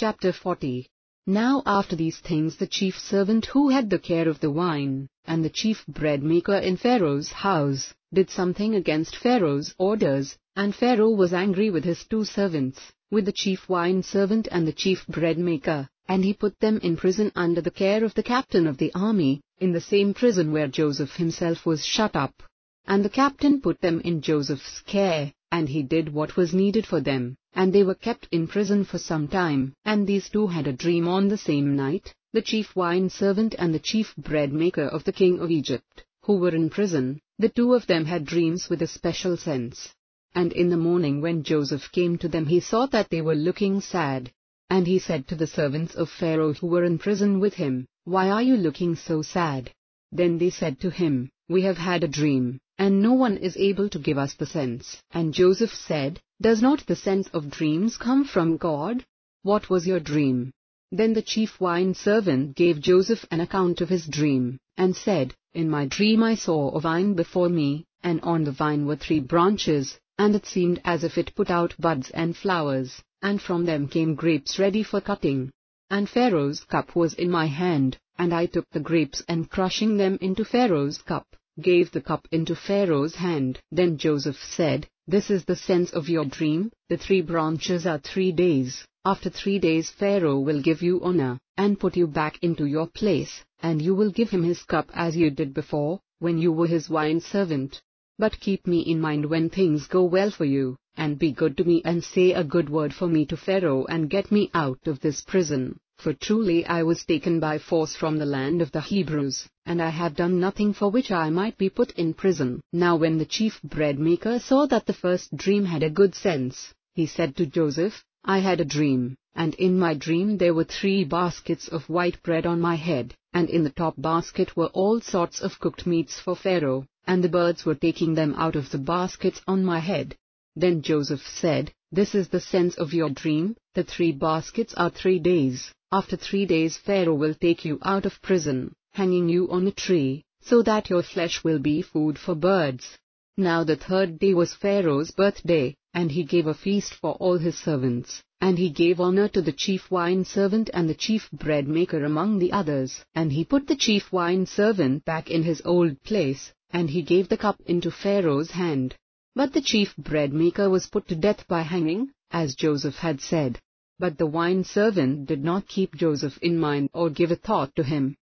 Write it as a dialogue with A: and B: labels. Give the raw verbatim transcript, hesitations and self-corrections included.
A: Chapter forty. Now after these things the chief servant who had the care of the wine, and the chief bread maker in Pharaoh's house, did something against Pharaoh's orders, and Pharaoh was angry with his two servants, with the chief wine servant and the chief bread maker, and he put them in prison under the care of the captain of the army, in the same prison where Joseph himself was shut up. And the captain put them in Joseph's care, and he did what was needed for them, and they were kept in prison for some time. And these two had a dream on the same night, the chief wine servant and the chief bread maker of the king of Egypt, who were in prison. The two of them had dreams with a special sense. And in the morning when Joseph came to them he saw that they were looking sad. And he said to the servants of Pharaoh who were in prison with him, "Why are you looking so sad?" Then they said to him, "We have had a dream, and no one is able to give us the sense." And Joseph said, "Does not the sense of dreams come from God? What was your dream?" Then the chief wine servant gave Joseph an account of his dream, and said, "In my dream I saw a vine before me, and on the vine were three branches, and it seemed as if it put out buds and flowers, and from them came grapes ready for cutting. And Pharaoh's cup was in my hand, and I took the grapes and crushing them into Pharaoh's cup, gave the cup into Pharaoh's hand." Then Joseph said, "This is the sense of your dream, the three branches are three days. After three days Pharaoh will give you honor, and put you back into your place, and you will give him his cup as you did before, when you were his wine servant. But keep me in mind when things go well for you, and be good to me and say a good word for me to Pharaoh and get me out of this prison. For truly I was taken by force from the land of the Hebrews, and I have done nothing for which I might be put in prison." Now when the chief bread maker saw that the first dream had a good sense, he said to Joseph, "I had a dream, and in my dream there were three baskets of white bread on my head, and in the top basket were all sorts of cooked meats for Pharaoh, and the birds were taking them out of the baskets on my head." Then Joseph said, "This is the sense of your dream, the three baskets are three days. After three days Pharaoh will take you out of prison, hanging you on a tree, so that your flesh will be food for birds." Now the third day was Pharaoh's birthday, and he gave a feast for all his servants, and he gave honor to the chief wine servant and the chief bread maker among the others. And he put the chief wine servant back in his old place, and he gave the cup into Pharaoh's hand. But the chief bread maker was put to death by hanging, as Joseph had said. But the wine servant did not keep Joseph in mind or give a thought to him.